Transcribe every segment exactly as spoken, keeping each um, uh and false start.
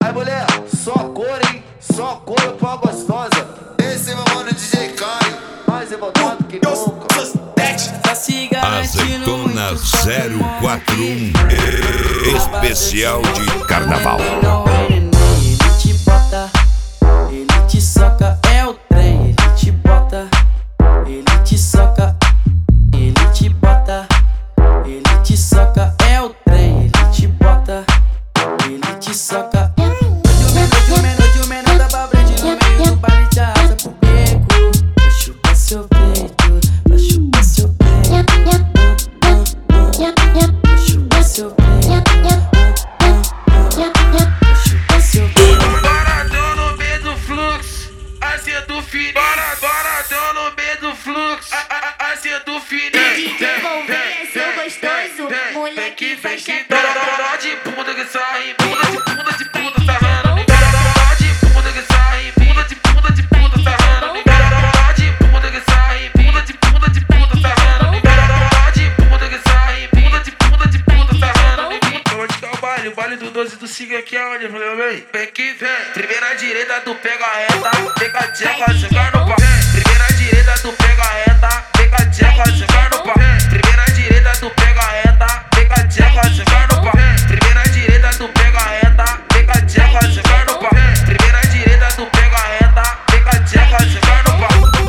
Vai, mulher, só cor, hein? Só cor pra gostosa. Esse é meu mano D J Caio, mais revoltado que nunca. Azeitona zero quatro um, especial de carnaval. Ele te bota, ele te soca, é o trem. Ele te bota, ele te soca, ele te bota, ele te soca, é o trem. Ele te bota, ele te soca. Hoje o menor, hoje o menor da pra frente no meio do baile de asa pro beco. Vai chupar seu peito, vai chupar seu peito, vai chupar seu peito. Baradão no meio do fluxo, assim do fininho. Baradão no meio do fluxo, assim do fininho. Pode devolver, seu gostoso, moleque vai chegar. Dó de bunda que sai, bunda de bunda de bunda sarrando. Dó de bunda que sai, bunda de bunda de bunda sarrando. Dó de bunda que sai, bunda de bunda de bunda sarrando. Dó de bunda que sai, bunda de bunda de bunda sarrando. Onde tá o baile? O baile do doze do cinco aqui é onde? Falei, vem, vem que vem. Primeira direita, tu pega a reta, pega a tcheca, jogar no pau. Primeira direita, tu pega a reta, pega a tcheca, jogar no pau. Primeira direita, tu pega a reta, pega a tcheca, jogar no pau. Primeira direita, tu pega a reta, pega a tcheca, jogar no pau. Primeira direita, tu pega a reta, pega a tcheca, jogar no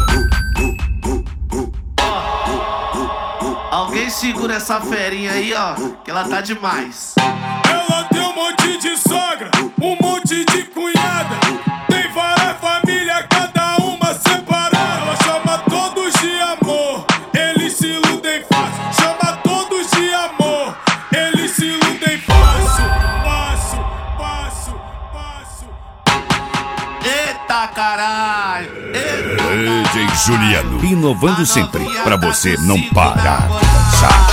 pau. Alguém segura essa ferinha aí, ó, que ela tá demais. Ela tem um monte de sogra, um monte de cunhada. Tem várias famílias, cada uma separada. Ela chama todos de amor, eles se iludem fácil. Chama todos de amor, eles se iludem fácil. Passo, passo, passo. Eita caralho! Eita D J Juliano, inovando sempre, pra você não Segura parar na de dançar.